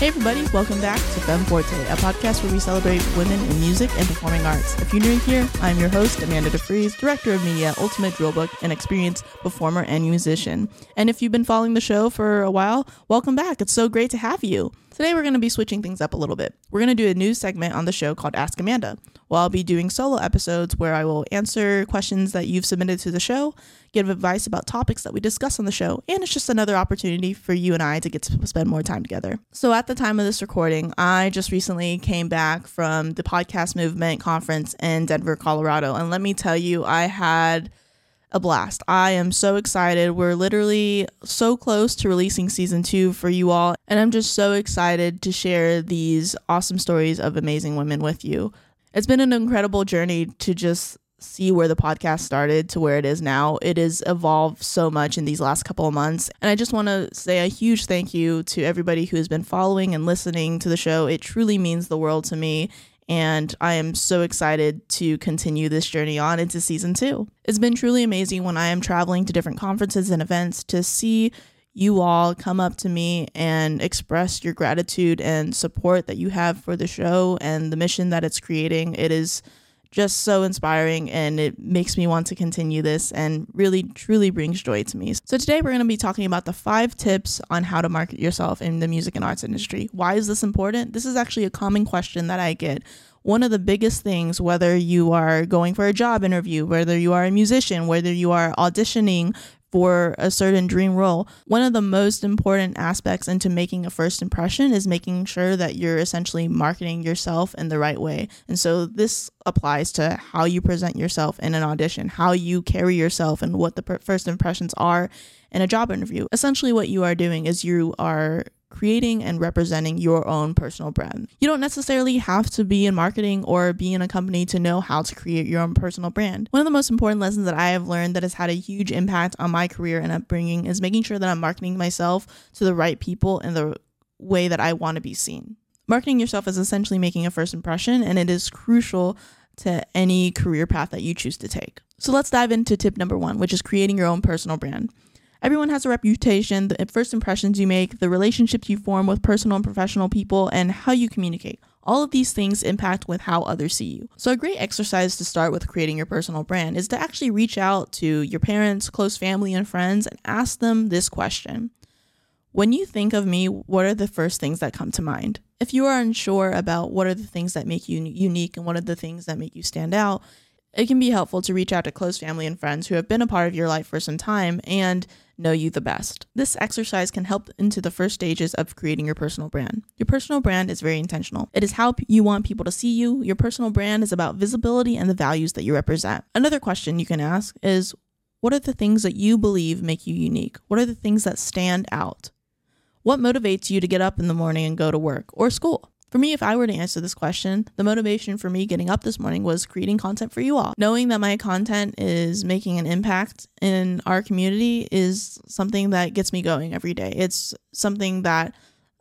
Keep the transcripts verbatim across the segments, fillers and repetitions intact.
Hey everybody, welcome back to Femme Forte, a podcast where we celebrate women in music and performing arts. If you're new here, I'm your host, Amanda DeFries, Director of Media, Ultimate Drill Book, and experienced performer and musician. And if you've been following the show for a while, welcome back. It's so great to have you. Today we're going to be switching things up a little bit. We're going to do a new segment on the show called Ask Amanda, where I'll be doing solo episodes where I will answer questions that you've submitted to the show, give advice about topics that we discuss on the show, and it's just another opportunity for you and I to get to spend more time together. So at the time of this recording, I just recently came back from the Podcast Movement Conference in Denver, Colorado, and let me tell you, I had a blast. I am so excited. We're literally so close to releasing season two for you all, and I'm just so excited to share these awesome stories of amazing women with you. It's been an incredible journey to just see where the podcast started to where it is now. It has evolved so much in these last couple of months, and I just want to say a huge thank you to everybody who has been following and listening to the show. It truly means the world to me, and I am so excited to continue this journey on into season two. It's been truly amazing when I am traveling to different conferences and events to see you all come up to me and express your gratitude and support that you have for the show and the mission that it's creating. It is just so inspiring, and it makes me want to continue this and really truly brings joy to me. So today we're going to be talking about the five tips on how to market yourself in the music and arts industry. Why is this important? This is actually a common question that I get. One of the biggest things, whether you are going for a job interview, whether you are a musician, whether you are auditioning for a certain dream role, one of the most important aspects into making a first impression is making sure that you're essentially marketing yourself in the right way. And so this applies to how you present yourself in an audition, how you carry yourself, and what the per- first impressions are in a job interview. Essentially what you are doing is you are creating and representing your own personal brand. You don't necessarily have to be in marketing or be in a company to know how to create your own personal brand. One of the most important lessons that I have learned that has had a huge impact on my career and upbringing is making sure that I'm marketing myself to the right people in the way that I want to be seen. Marketing yourself is essentially making a first impression, and it is crucial to any career path that you choose to take. So let's dive into tip number one, which is creating your own personal brand. Everyone has a reputation, the first impressions you make, the relationships you form with personal and professional people, and how you communicate. All of these things impact with how others see you. So a great exercise to start with creating your personal brand is to actually reach out to your parents, close family, and friends and ask them this question. When you think of me, what are the first things that come to mind? If you are unsure about what are the things that make you unique and what are the things that make you stand out, it can be helpful to reach out to close family and friends who have been a part of your life for some time and know you the best. This exercise can help into the first stages of creating your personal brand. Your personal brand is very intentional. It is how you want people to see you. Your personal brand is about visibility and the values that you represent. Another question you can ask is, what are the things that you believe make you unique? What are the things that stand out? What motivates you to get up in the morning and go to work or school? For me, if I were to answer this question, the motivation for me getting up this morning was creating content for you all. Knowing that my content is making an impact in our community is something that gets me going every day. It's something that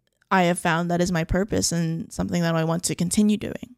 I have found that is my purpose and something that I want to continue doing.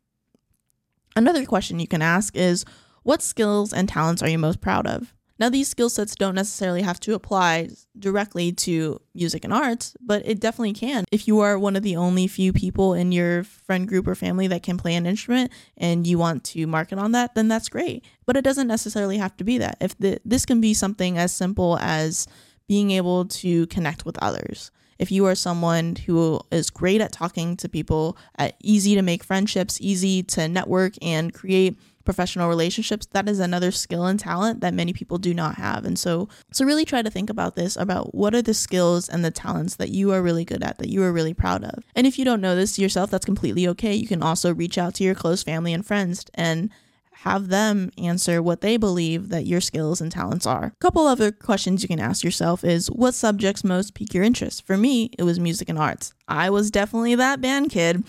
Another question you can ask is, what skills and talents are you most proud of? Now, these skill sets don't necessarily have to apply directly to music and arts, but it definitely can. If you are one of the only few people in your friend group or family that can play an instrument and you want to market on that, then that's great. But it doesn't necessarily have to be that. If the, this can be something as simple as being able to connect with others. If you are someone who is great at talking to people, at easy to make friendships, easy to network and create professional relationships, that is another skill and talent that many people do not have. And so, so really try to think about this, about what are the skills and the talents that you are really good at, that you are really proud of. And if you don't know this yourself, that's completely okay. You can also reach out to your close family and friends and have them answer what they believe that your skills and talents are. A couple other questions you can ask yourself is, what subjects most pique your interest? For me, it was music and arts. I was definitely that band kid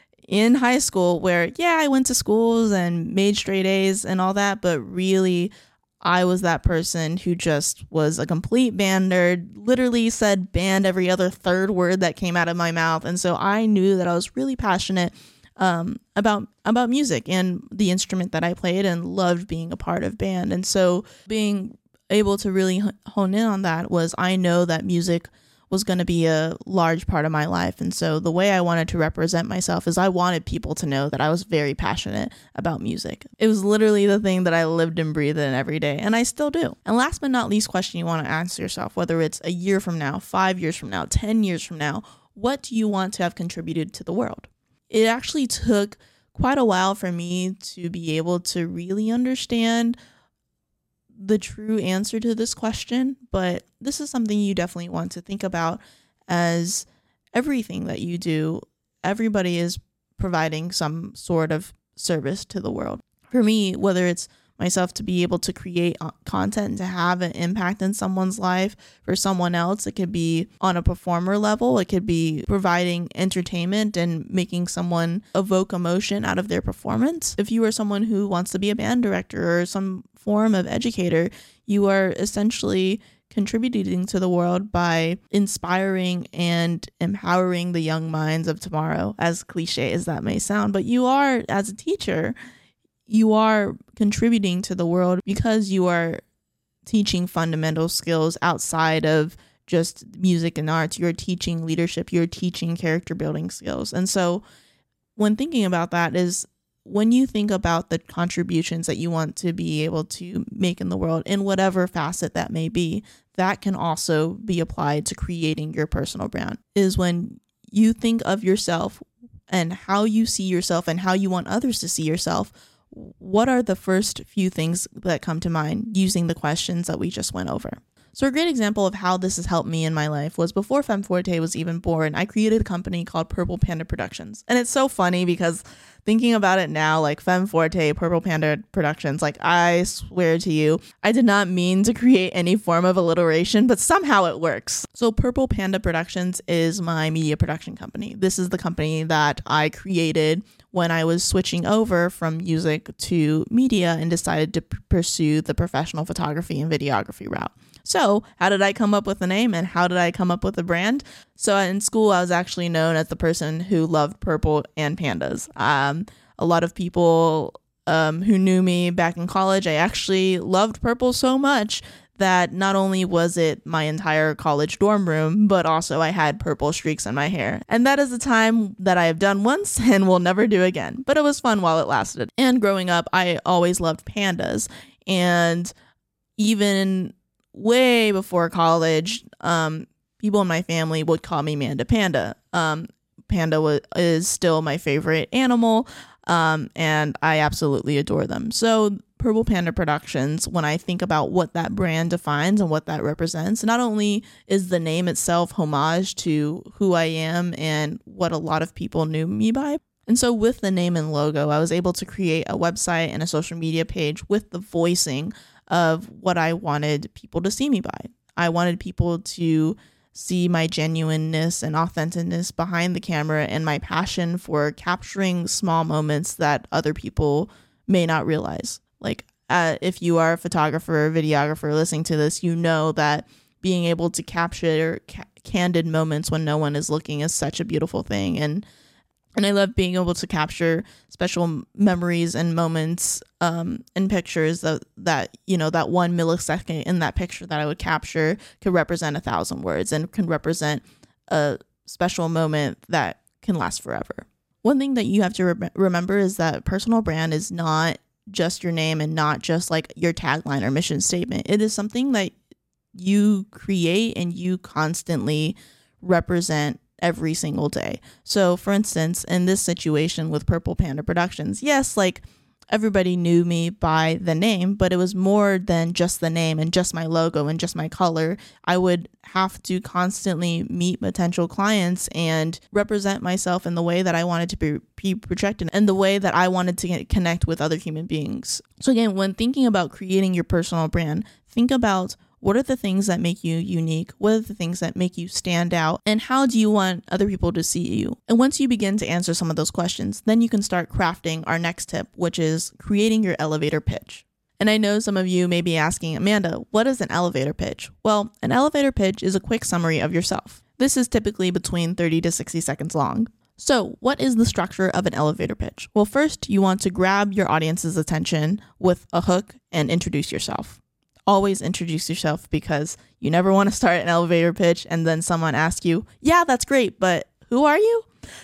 in high school where, yeah, I went to schools and made straight A's and all that, but really I was that person who just was a complete band nerd, literally said band every other third word that came out of my mouth. And so I knew that I was really passionate um, about about music and the instrument that I played, and loved being a part of band. And so being able to really hone in on that was, I know that music was going to be a large part of my life. And so the way I wanted to represent myself is I wanted people to know that I was very passionate about music. It was literally the thing that I lived and breathed in every day, and I still do. And last but not least question you want to ask yourself, whether it's a year from now, five years from now, ten years from now, what do you want to have contributed to the world? It actually took quite a while for me to be able to really understand the true answer to this question, but this is something you definitely want to think about, as everything that you do, everybody is providing some sort of service to the world. For me, whether it's myself to be able to create content and to have an impact in someone's life, for someone else, it could be on a performer level. It could be providing entertainment and making someone evoke emotion out of their performance. If you are someone who wants to be a band director or some form of educator, you are essentially contributing to the world by inspiring and empowering the young minds of tomorrow, as cliche as that may sound. But you are, as a teacher, you are contributing to the world because you are teaching fundamental skills outside of just music and arts. You're teaching leadership, you're teaching character building skills. And so when thinking about that is when you think about the contributions that you want to be able to make in the world in whatever facet that may be, that can also be applied to creating your personal brand, is when you think of yourself and how you see yourself and how you want others to see yourself. What are the first few things that come to mind using the questions that we just went over? So a great example of how this has helped me in my life was before Femme Forte was even born, I created a company called Purple Panda Productions. And it's so funny because thinking about it now, like Femme Forte, Purple Panda Productions, like I swear to you, I did not mean to create any form of alliteration, but somehow it works. So Purple Panda Productions is my media production company. This is the company that I created when I was switching over from music to media and decided to p- pursue the professional photography and videography route. So how did I come up with the name and how did I come up with the brand? So in school, I was actually known as the person who loved purple and pandas. Um, a lot of people um, who knew me back in college, I actually loved purple so much that not only was it my entire college dorm room, but also I had purple streaks in my hair. And that is a time that I have done once and will never do again. But it was fun while it lasted. And growing up, I always loved pandas. And even way before college, um, people in my family would call me Manda Panda. Um, panda w- is still my favorite animal, um, and I absolutely adore them. So Purple Panda Productions, when I think about what that brand defines and what that represents, not only is the name itself homage to who I am and what a lot of people knew me by. And so with the name and logo, I was able to create a website and a social media page with the voicing of what I wanted people to see me by. I wanted people to see my genuineness and authenticness behind the camera and my passion for capturing small moments that other people may not realize. Like uh, if you are a photographer or videographer listening to this, you know that being able to capture ca- candid moments when no one is looking is such a beautiful thing. And And I love being able to capture special memories and moments um, in pictures that, that, you know, that one millisecond in that picture that I would capture could represent a thousand words and can represent a special moment that can last forever. One thing that you have to re- remember is that personal brand is not just your name and not just like your tagline or mission statement. It is something that you create and you constantly represent every single day. So for instance, in this situation with Purple Panda Productions, yes, like everybody knew me by the name, but it was more than just the name and just my logo and just my color. I would have to constantly meet potential clients and represent myself in the way that I wanted to be, be projected and the way that I wanted to get, connect with other human beings. So again, when thinking about creating your personal brand, think about what are the things that make you unique? What are the things that make you stand out? And how do you want other people to see you? And once you begin to answer some of those questions, then you can start crafting our next tip, which is creating your elevator pitch. And I know some of you may be asking, Amanda, what is an elevator pitch? Well, an elevator pitch is a quick summary of yourself. This is typically between thirty to sixty seconds long. So what is the structure of an elevator pitch? Well, first, you want to grab your audience's attention with a hook and introduce yourself. Always introduce yourself, because you never want to start an elevator pitch and then someone asks you, yeah, that's great, but who are you?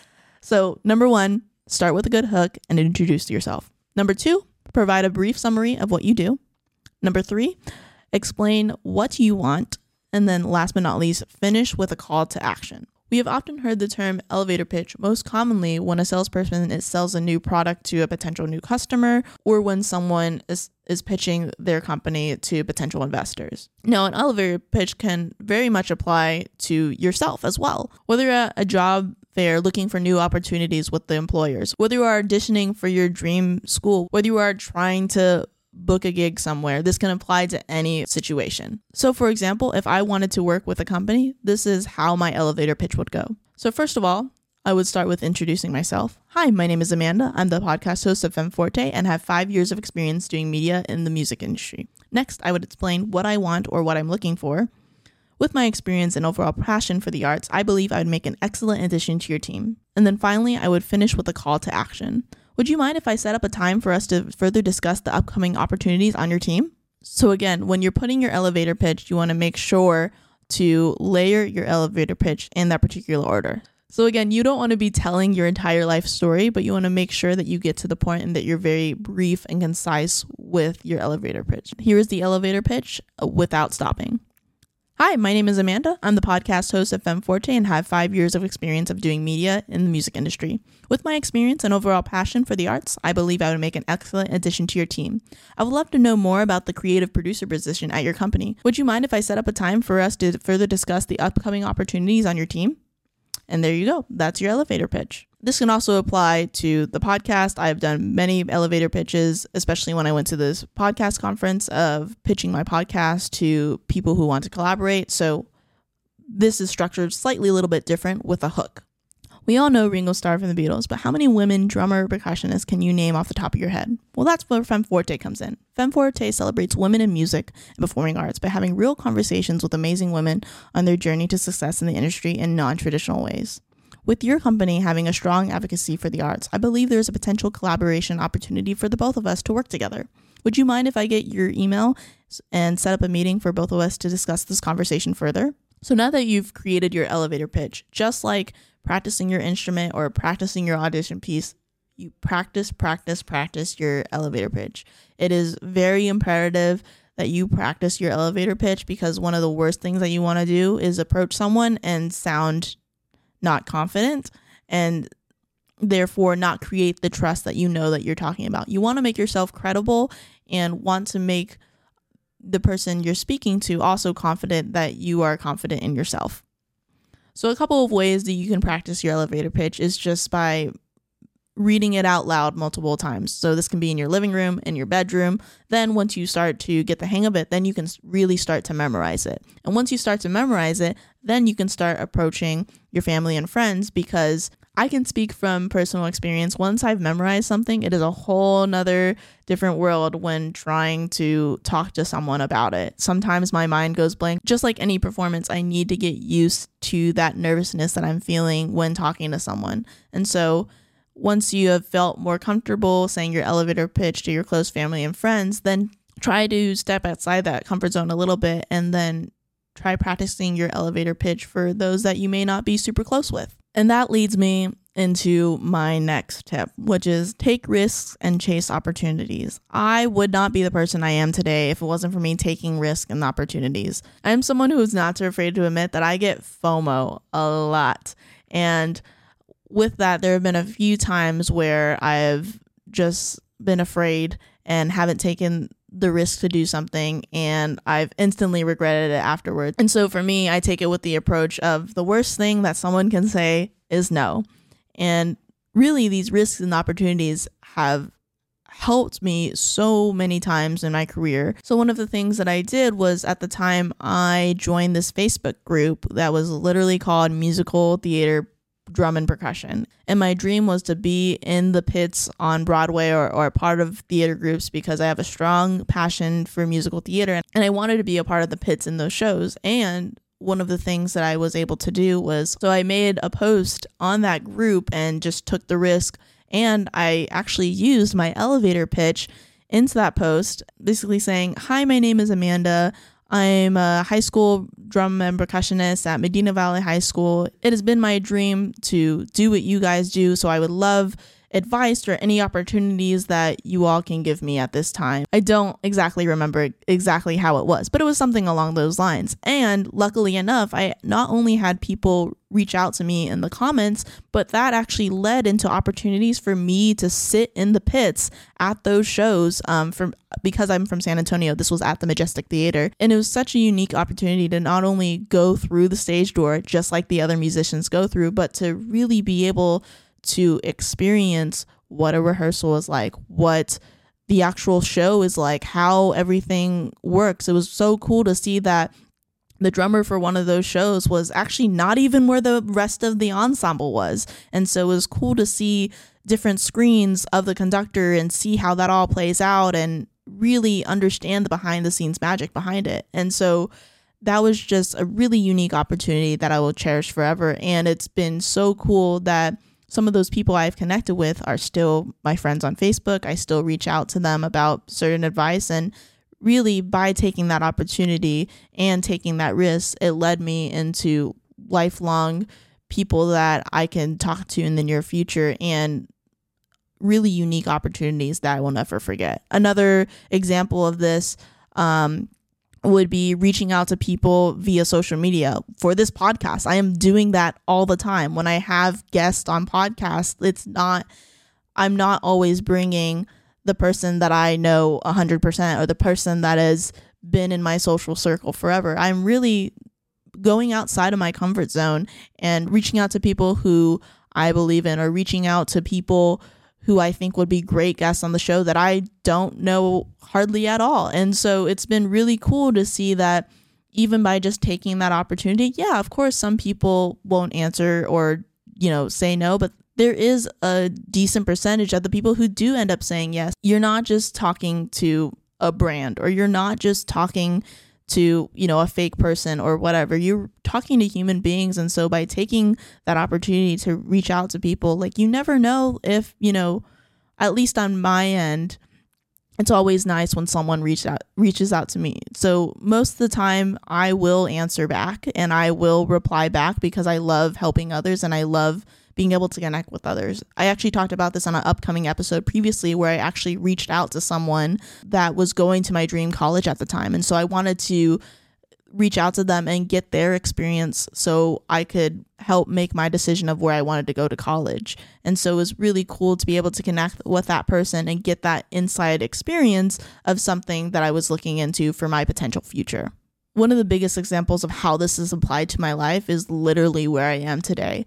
So number one, start with a good hook and introduce yourself. Number two, provide a brief summary of what you do. Number three, explain what you want. And then last but not least, finish with a call to action. We have often heard the term elevator pitch most commonly when a salesperson is sells a new product to a potential new customer, or when someone is, is pitching their company to potential investors. Now, an elevator pitch can very much apply to yourself as well. Whether you're at a job fair looking for new opportunities with the employers, whether you are auditioning for your dream school, whether you are trying to book a gig somewhere, this can apply to any situation. So for example, if I wanted to work with a company, this is how my elevator pitch would go. So first of all, I would start with introducing myself. Hi, my name is Amanda. I'm the podcast host of FemForte and have five years of experience doing media in the music industry. Next, I would explain what I want or what I'm looking for. With my experience and overall passion for the arts, I believe I would make an excellent addition to your team. And then finally, I would finish with a call to action. Would you mind if I set up a time for us to further discuss the upcoming opportunities on your team? So again, when you're putting your elevator pitch, you want to make sure to layer your elevator pitch in that particular order. So again, you don't want to be telling your entire life story, but you want to make sure that you get to the point and that you're very brief and concise with your elevator pitch. Here is the elevator pitch without stopping. Hi, my name is Amanda. I'm the podcast host of FemForte and have five years of experience of doing media in the music industry. With my experience and overall passion for the arts, I believe I would make an excellent addition to your team. I would love to know more about the creative producer position at your company. Would you mind if I set up a time for us to further discuss the upcoming opportunities on your team? And there you go. That's your elevator pitch. This can also apply to the podcast. I've done many elevator pitches, especially when I went to this podcast conference of pitching my podcast to people who want to collaborate. So this is structured slightly a little bit different with a hook. We all know Ringo Starr from the Beatles, but how many women drummer or percussionists can you name off the top of your head? Well, that's where FemForte comes in. FemForte celebrates women in music and performing arts by having real conversations with amazing women on their journey to success in the industry in non-traditional ways. With your company having a strong advocacy for the arts, I believe there's a potential collaboration opportunity for the both of us to work together. Would you mind if I get your email and set up a meeting for both of us to discuss this conversation further? So now that you've created your elevator pitch, just like practicing your instrument or practicing your audition piece, you practice, practice, practice your elevator pitch. It is very imperative that you practice your elevator pitch, because one of the worst things that you want to do is approach someone and sound not confident and therefore not create the trust that you know that you're talking about. You want to make yourself credible and want to make the person you're speaking to also confident that you are confident in yourself. So a couple of ways that you can practice your elevator pitch is just by reading it out loud multiple times. So this can be in your living room, in your bedroom. Then once you start to get the hang of it, then you can really start to memorize it. And once you start to memorize it, then you can start approaching your family and friends, because I can speak from personal experience. Once I've memorized something, it is a whole nother different world when trying to talk to someone about it. Sometimes my mind goes blank. Just like any performance, I need to get used to that nervousness that I'm feeling when talking to someone. And so once you have felt more comfortable saying your elevator pitch to your close family and friends, then try to step outside that comfort zone a little bit and then try practicing your elevator pitch for those that you may not be super close with. And that leads me into my next tip, which is take risks and chase opportunities. I would not be the person I am today if it wasn't for me taking risks and opportunities. I'm someone who is not too afraid to admit that I get FOMO a lot. And with that, there have been a few times where I've just been afraid and haven't taken the risk to do something, and I've instantly regretted it afterwards. And so for me, I take it with the approach of the worst thing that someone can say is no. And really, these risks and opportunities have helped me so many times in my career. So one of the things that I did was, at the time, I joined this Facebook group that was literally called Musical Theater Drum and Percussion. And my dream was to be in the pits on Broadway or, or part of theater groups, because I have a strong passion for musical theater and I wanted to be a part of the pits in those shows. And one of the things that I was able to do was, so I made a post on that group and just took the risk, and I actually used my elevator pitch into that post, basically saying, "Hi, my name is Amanda. I'm a high school drum and percussionist at Medina Valley High School. It has been my dream to do what you guys do, so I would love advice or any opportunities that you all can give me at this time." I don't exactly remember exactly how it was, but it was something along those lines. And luckily enough, I not only had people reach out to me in the comments, but that actually led into opportunities for me to sit in the pits at those shows. Um, from because I'm from San Antonio, this was at the Majestic Theater, and it was such a unique opportunity to not only go through the stage door just like the other musicians go through, but to really be able to experience what a rehearsal is like, what the actual show is like, how everything works. It was so cool to see that the drummer for one of those shows was actually not even where the rest of the ensemble was. And so it was cool to see different screens of the conductor and see how that all plays out and really understand the behind the scenes magic behind it. And so that was just a really unique opportunity that I will cherish forever. And it's been so cool that some of those people I've connected with are still my friends on Facebook. I still reach out to them about certain advice. And really, by taking that opportunity and taking that risk, it led me into lifelong people that I can talk to in the near future and really unique opportunities that I will never forget. Another example of this um, would be reaching out to people via social media. For this podcast, I am doing that all the time. When I have guests on podcasts, it's not, I'm not always bringing the person that I know one hundred percent or the person that has been in my social circle forever. I'm really going outside of my comfort zone and reaching out to people who I believe in, or reaching out to people who I think would be great guests on the show that I don't know hardly at all. And so it's been really cool to see that even by just taking that opportunity, yeah, of course, some people won't answer or, you know, say no, but there is a decent percentage of the people who do end up saying yes. You're not just talking to a brand, or you're not just talking to, you know, a fake person or whatever. You're talking to human beings. And so by taking that opportunity to reach out to people, like, you never know if, you know, at least on my end, it's always nice when someone reach out, reaches out to me. So most of the time I will answer back and I will reply back because I love helping others and I love being able to connect with others. I actually talked about this on an upcoming episode previously where I actually reached out to someone that was going to my dream college at the time. And so I wanted to reach out to them and get their experience so I could help make my decision of where I wanted to go to college. And so it was really cool to be able to connect with that person and get that inside experience of something that I was looking into for my potential future. One of the biggest examples of how this is applied to my life is literally where I am today.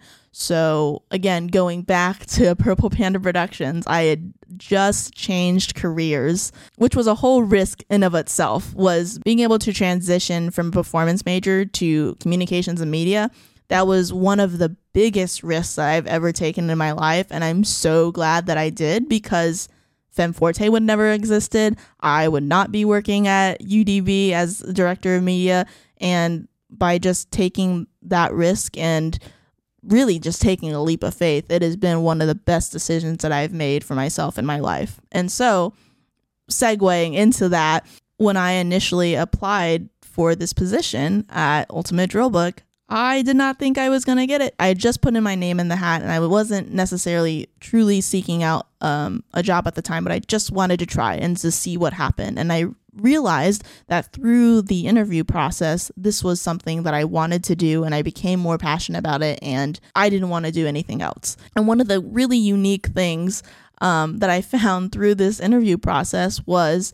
So again, going back to Purple Panda Productions, I had just changed careers, which was a whole risk in of itself, was being able to transition from performance major to communications and media. That was one of the biggest risks that I've ever taken in my life. And I'm so glad that I did, because FemForte would never existed. I would not be working at U D B as director of media. And by just taking that risk and really just taking a leap of faith, it has been one of the best decisions that I've made for myself in my life. And so, segueing into that, when I initially applied for this position at Ultimate Drill Book, I did not think I was going to get it. I had just put in my name in the hat, and I wasn't necessarily truly seeking out um, a job at the time, but I just wanted to try and to see what happened. And I realized that through the interview process, this was something that I wanted to do, and I became more passionate about it, and I didn't want to do anything else. And one of the really unique things um, that I found through this interview process was,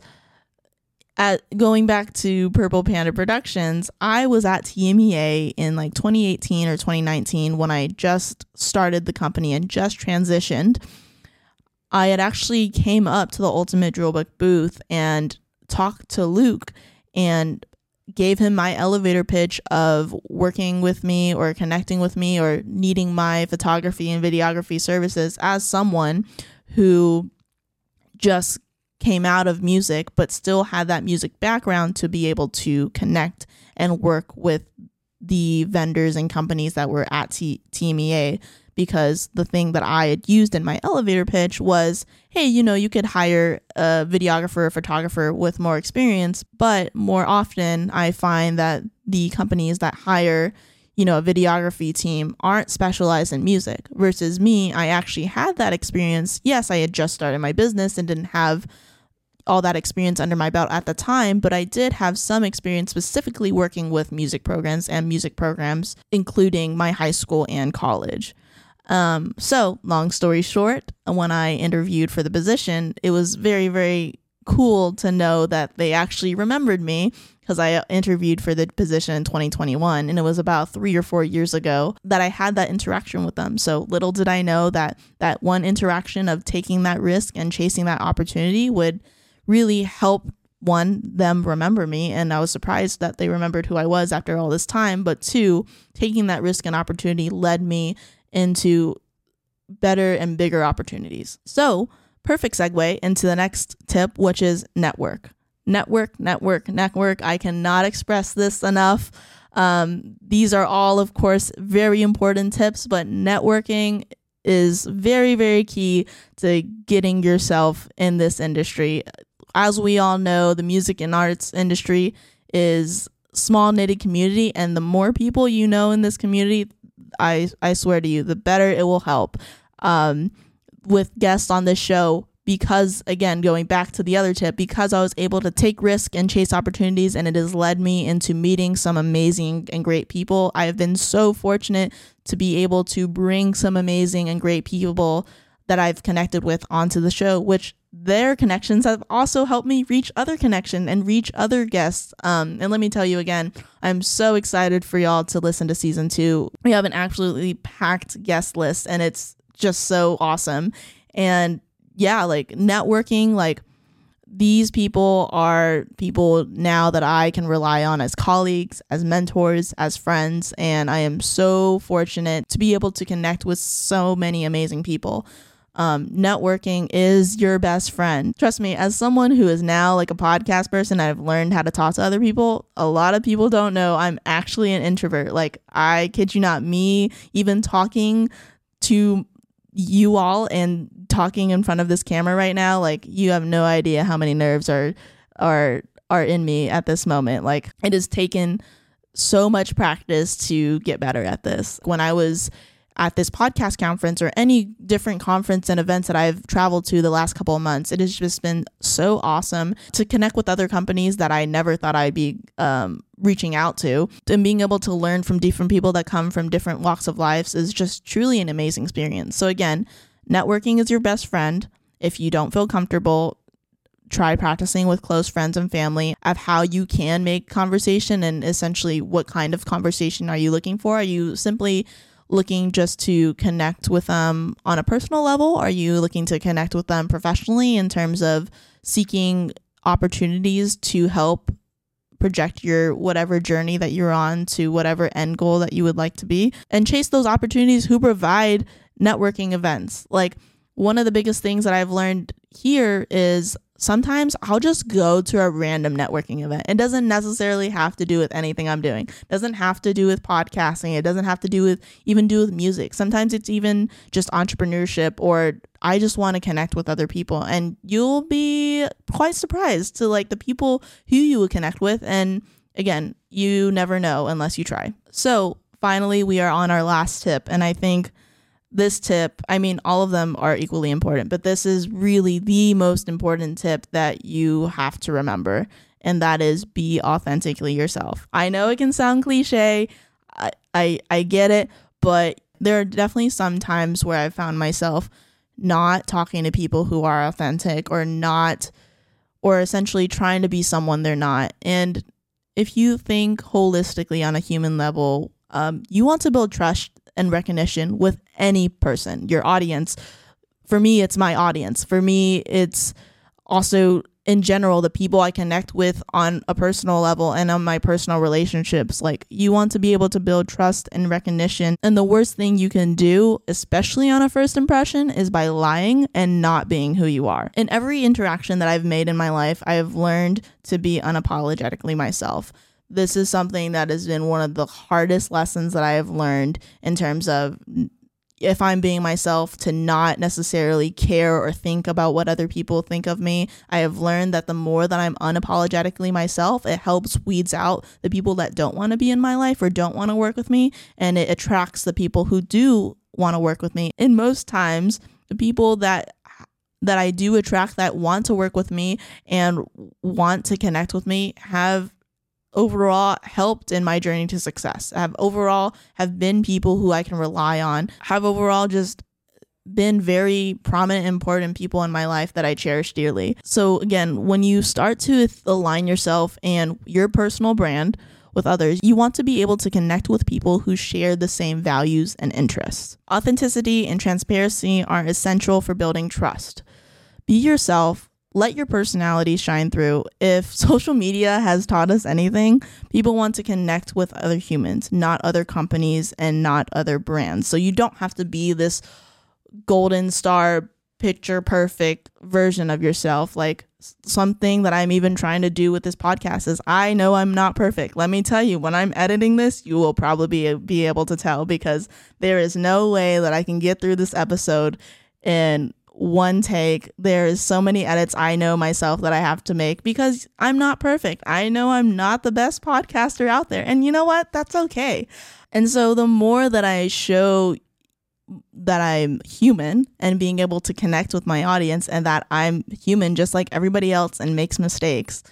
at going back to Purple Panda Productions, I was at T M E A in like twenty eighteen or twenty nineteen when I just started the company and just transitioned. I had actually came up to the Ultimate Drill Book booth and talked to Luke and gave him my elevator pitch of working with me or connecting with me or needing my photography and videography services as someone who just came out of music but still had that music background to be able to connect and work with the vendors and companies that were at T- T M E A, because the thing that I had used in my elevator pitch was, hey, you know, you could hire a videographer or photographer with more experience, but more often I find that the companies that hire, you know, a videography team aren't specialized in music versus me. I actually had that experience. Yes, I had just started my business and didn't have all that experience under my belt at the time, but I did have some experience specifically working with music programs and music programs, including my high school and college. Um, so long story short, when I interviewed for the position, it was very, very cool to know that they actually remembered me because I interviewed for the position in twenty twenty-one, and it was about three or four years ago that I had that interaction with them. So little did I know that that one interaction of taking that risk and chasing that opportunity would really help, one, them remember me, and I was surprised that they remembered who I was after all this time, but two, taking that risk and opportunity led me into better and bigger opportunities. So, perfect segue into the next tip, which is network. Network, network, network. I cannot express this enough. Um, these are all, of course, very important tips, but networking is very, very key to getting yourself in this industry. As we all know, the music and arts industry is small knitted community, and the more people you know in this community, I I swear to you, the better it will help. Um, with guests on this show, because again, going back to the other tip, because I was able to take risk and chase opportunities, and it has led me into meeting some amazing and great people. I have been so fortunate to be able to bring some amazing and great people that I've connected with onto the show, which their connections have also helped me reach other connection and reach other guests. Um, and let me tell you again, I'm so excited for y'all to listen to season two. We have an absolutely packed guest list, and it's just so awesome. And yeah, like networking, like these people are people now that I can rely on as colleagues, as mentors, as friends. And I am so fortunate to be able to connect with so many amazing people. Um, networking is your best friend. Trust me, as someone who is now like a podcast person, I've learned how to talk to other people. A lot of people don't know I'm actually an introvert. Like, I kid you not, me even talking to you all and talking in front of this camera right now, like, you have no idea how many nerves are are are in me at this moment. Like, it has taken so much practice to get better at this. When I was at this podcast conference or any different conference and events that I've traveled to the last couple of months, it has just been so awesome to connect with other companies that I never thought I'd be um, reaching out to. And being able to learn from different people that come from different walks of lives is just truly an amazing experience. So again, networking is your best friend. If you don't feel comfortable, try practicing with close friends and family of how you can make conversation, and essentially what kind of conversation are you looking for? Are you simply looking just to connect with them on a personal level? Are you looking to connect with them professionally in terms of seeking opportunities to help project your whatever journey that you're on to whatever end goal that you would like to be, and chase those opportunities who provide networking events? Like, one of the biggest things that I've learned here is sometimes I'll just go to a random networking event. It doesn't necessarily have to do with anything I'm doing. It doesn't have to do with podcasting. It doesn't have to do with even do with music. Sometimes it's even just entrepreneurship, or I just want to connect with other people. And you'll be quite surprised to like the people who you will connect with. And again, you never know unless you try. So finally, we are on our last tip. And I think this tip, I mean, all of them are equally important, but this is really the most important tip that you have to remember, and that is be authentically yourself. I know it can sound cliche, I, I, I get it, but there are definitely some times where I've found myself not talking to people who are authentic, or not, or essentially trying to be someone they're not. And if you think holistically on a human level, um, you want to build trust and recognition with any person, your audience. For me, it's my audience. For me, it's also in general the people I connect with on a personal level and on my personal relationships. Like, you want to be able to build trust and recognition. And the worst thing you can do, especially on a first impression, is by lying and not being who you are. In every interaction that I've made in my life, I have learned to be unapologetically myself. This is something that has been one of the hardest lessons that I have learned in terms of if I'm being myself, to not necessarily care or think about what other people think of me. I have learned that the more that I'm unapologetically myself, it helps weeds out the people that don't want to be in my life or don't want to work with me, and it attracts the people who do want to work with me. And most times, the people that that I do attract that want to work with me and want to connect with me have overall helped in my journey to success, have overall have been people who I can rely on, have overall just been very prominent, important people in my life that I cherish dearly. So again, when you start to align yourself and your personal brand with others, you want to be able to connect with people who share the same values and interests. Authenticity and transparency are essential for building trust. Be yourself. Let your personality shine through. If social media has taught us anything, people want to connect with other humans, not other companies and not other brands. So you don't have to be this golden star, picture perfect version of yourself. Like something that I'm even trying to do with this podcast is I know I'm not perfect. Let me tell you, when I'm editing this, you will probably be, be able to tell, because there is no way that I can get through this episode in one take. There is so many edits I know myself that I have to make because I'm not perfect. I know I'm not the best podcaster out there. And you know what? That's okay. And so the more that I show that I'm human and being able to connect with my audience and that I'm human just like everybody else and makes mistakes,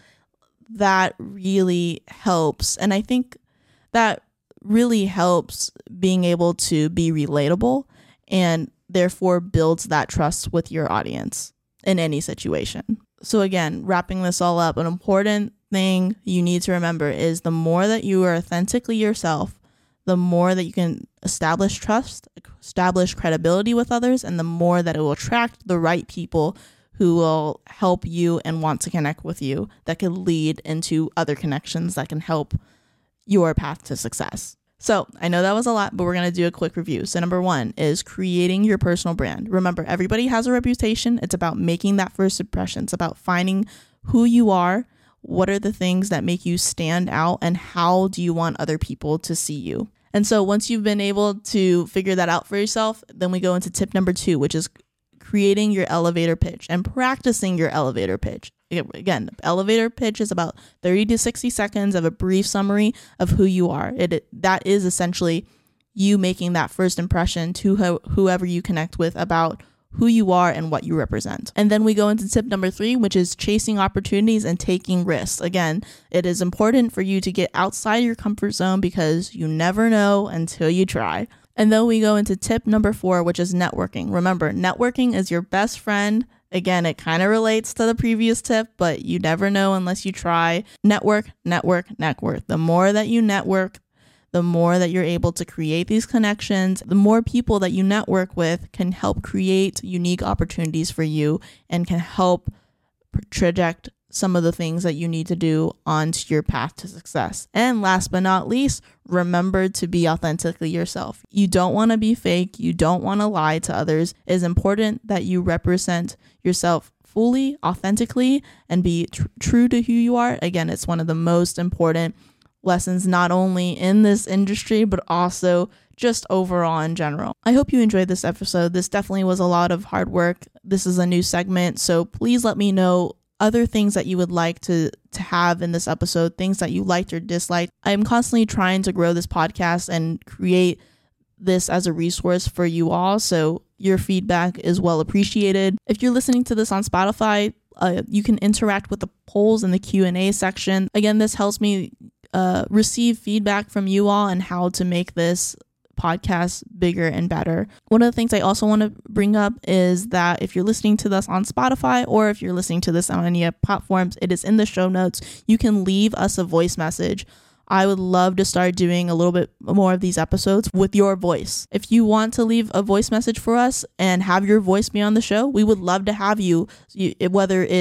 that really helps. And I think that really helps being able to be relatable and therefore builds that trust with your audience in any situation. So again, wrapping this all up, an important thing you need to remember is the more that you are authentically yourself, the more that you can establish trust, establish credibility with others, and the more that it will attract the right people who will help you and want to connect with you, that could lead into other connections that can help your path to success. So I know that was a lot, but we're going to do a quick review. So number one is creating your personal brand. Remember, everybody has a reputation. It's about making that first impression. It's about finding who you are, what are the things that make you stand out, and how do you want other people to see you. And so once you've been able to figure that out for yourself, then we go into tip number two, which is creating your elevator pitch and practicing your elevator pitch. Again, elevator pitch is about thirty to sixty seconds of a brief summary of who you are. It that is essentially you making that first impression to ho- whoever you connect with about who you are and what you represent. And then we go into tip number three, which is chasing opportunities and taking risks. Again, it is important for you to get outside your comfort zone because you never know until you try. And then we go into tip number four, which is networking. Remember, networking is your best friend. Again, it kind of relates to the previous tip, but you never know unless you try. Network, network, network. The more that you network, the more that you're able to create these connections. The more people that you network with can help create unique opportunities for you and can help project some of the things that you need to do onto your path to success. And last but not least, remember to be authentically yourself. You don't want to be fake. You don't want to lie to others. It is important that you represent yourself fully, authentically, and be tr- true to who you are. Again, it's one of the most important lessons, not only in this industry, but also just overall in general. I hope you enjoyed this episode. This definitely was a lot of hard work. This is a new segment, so please let me know other things that you would like to to have in this episode, things that you liked or disliked. I'm constantly trying to grow this podcast and create this as a resource for you all, so your feedback is well appreciated. If you're listening to this on Spotify, uh, you can interact with the polls in the Q and A section. Again, this helps me uh, receive feedback from you all and how to make this podcast bigger and better. One of the things I also want to bring up is that if you're listening to this on Spotify or if you're listening to this on any platforms, it is in the show notes. You can leave us a voice message. I would love to start doing a little bit more of these episodes with your voice. If you want to leave a voice message for us and have your voice be on the show, we would love to have you, whether it's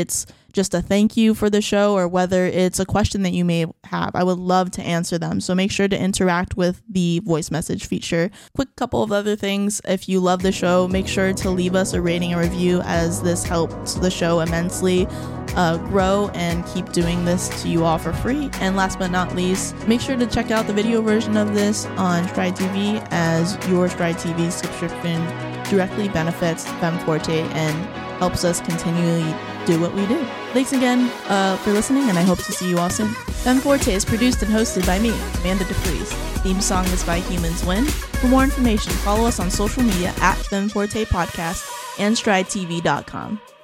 just a thank you for the show, or whether it's a question that you may have. I would love to answer them. So make sure to interact with the voice message feature. Quick couple of other things. If you love the show, make sure to leave us a rating and review, as this helps the show immensely uh, grow and keep doing this to you all for free. And last but not least, make sure to check out the video version of this on Stride T V, as your Stride T V subscription directly benefits FemmeForte and helps us continually do what we do. Thanks again uh, for listening, and I hope to see you all soon. FemmeForte is produced and hosted by me, Amanda DeFries. Theme song is by Humans Win. For more information, follow us on social media at FemmeForte Podcast and stride T V dot com.